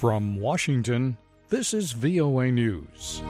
From Washington, this is VOA News.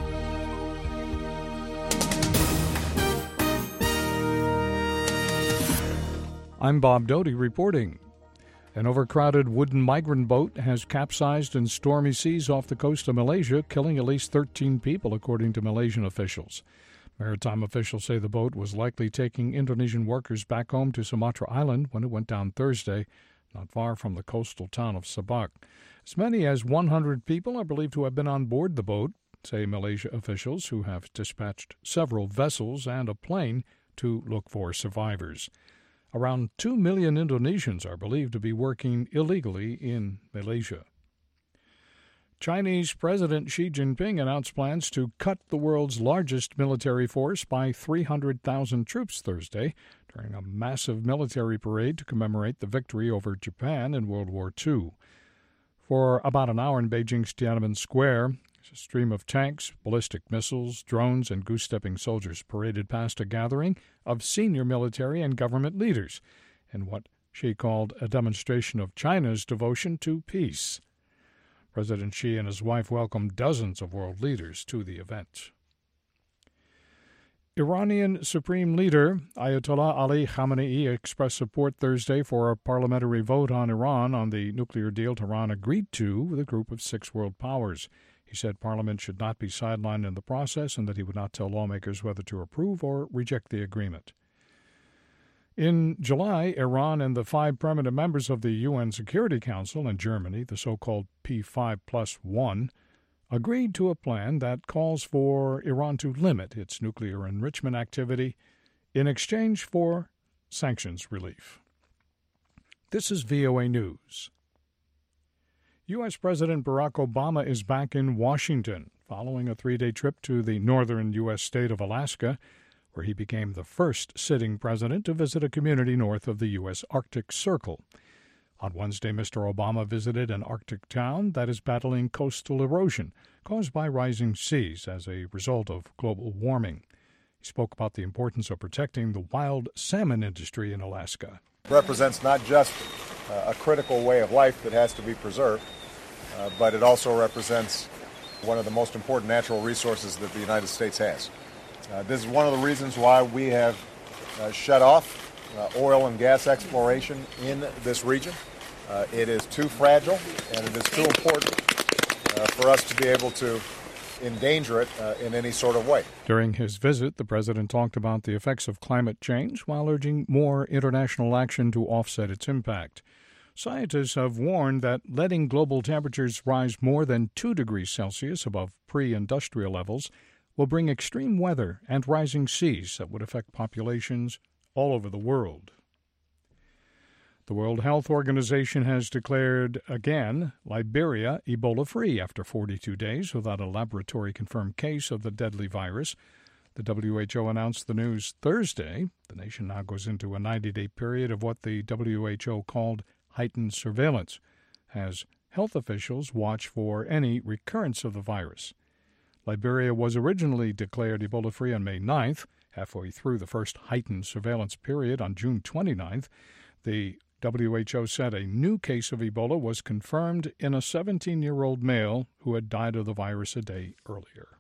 I'm Bob Doty reporting. An overcrowded wooden migrant boat has capsized in stormy seas off the coast of Malaysia, killing at least 13 people, according to Malaysian officials. Maritime officials say the boat was likely taking Indonesian workers back home to Sumatra Island when it went down Thursday, not far from the coastal town of Sabak. As many as 100 people are believed to have been on board the boat, say Malaysia officials, who have dispatched several vessels and a plane to look for survivors. Around 2 million Indonesians are believed to be working illegally in Malaysia. Chinese President Xi Jinping announced plans to cut the world's largest military force by 300,000 troops Thursday during a massive military parade to commemorate the victory over Japan in World War II. For about an hour in Beijing's Tiananmen Square, a stream of tanks, ballistic missiles, drones, and goose-stepping soldiers paraded past a gathering of senior military and government leaders in what Xi called a demonstration of China's devotion to peace. President Xi and his wife welcomed dozens of world leaders to the event. Iranian Supreme Leader Ayatollah Ali Khamenei expressed support Thursday for a parliamentary vote on Iran on the nuclear deal Tehran agreed to with a group of 6 world powers. He said Parliament should not be sidelined in the process and that he would not tell lawmakers whether to approve or reject the agreement. In July, Iran and the 5 permanent members of the UN Security Council and Germany, the so-called P5+1, agreed to a plan that calls for Iran to limit its nuclear enrichment activity in exchange for sanctions relief. This is VOA News. U.S. President Barack Obama is back in Washington following a 3-day trip to the northern U.S. state of Alaska, where he became the first sitting president to visit a community north of the U.S. Arctic Circle. On Wednesday, Mr. Obama visited an Arctic town that is battling coastal erosion caused by rising seas as a result of global warming. He spoke about the importance of protecting the wild salmon industry in Alaska. It represents not just a critical way of life that has to be preserved, but it also represents one of the most important natural resources that the United States has. This is one of the reasons why we have shut off oil and gas exploration in this region. It is too fragile and it is too important for us to be able to endanger it in any sort of way. During his visit, the president talked about the effects of climate change while urging more international action to offset its impact. Scientists have warned that letting global temperatures rise more than 2 degrees Celsius above pre-industrial levels will bring extreme weather and rising seas that would affect populations all over the world. The World Health Organization has declared again Liberia Ebola-free after 42 days without a laboratory-confirmed case of the deadly virus. The WHO announced the news Thursday. The nation now goes into a 90-day period of what the WHO called heightened surveillance, as health officials watch for any recurrence of the virus. Liberia was originally declared Ebola-free on May 9th. Halfway through the first heightened surveillance period on June 29th, the WHO said a new case of Ebola was confirmed in a 17-year-old male who had died of the virus a day earlier.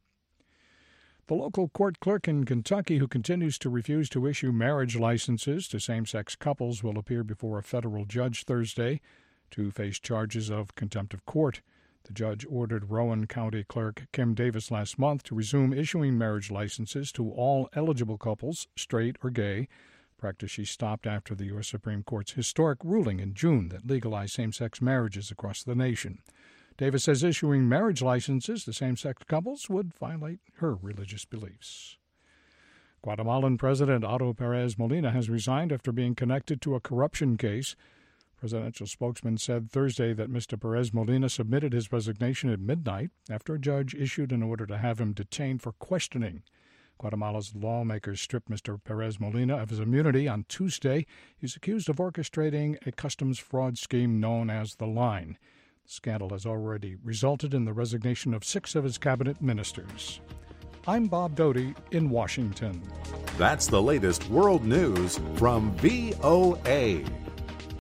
The local court clerk in Kentucky who continues to refuse to issue marriage licenses to same-sex couples will appear before a federal judge Thursday to face charges of contempt of court. The judge ordered Rowan County Clerk Kim Davis last month to resume issuing marriage licenses to all eligible couples, straight or gay, practice she stopped after the U.S. Supreme Court's historic ruling in June that legalized same-sex marriages across the nation. Davis says issuing marriage licenses to same-sex couples would violate her religious beliefs. Guatemalan President Otto Perez Molina has resigned after being connected to a corruption case. Presidential spokesman said Thursday that Mr. Perez Molina submitted his resignation at midnight after a judge issued an order to have him detained for questioning. Guatemala's lawmakers stripped Mr. Perez Molina of his immunity on Tuesday. He's accused of orchestrating a customs fraud scheme known as The Line. The scandal has already resulted in the resignation of 6 of his cabinet ministers. I'm Bob Doty in Washington. That's the latest world news from VOA.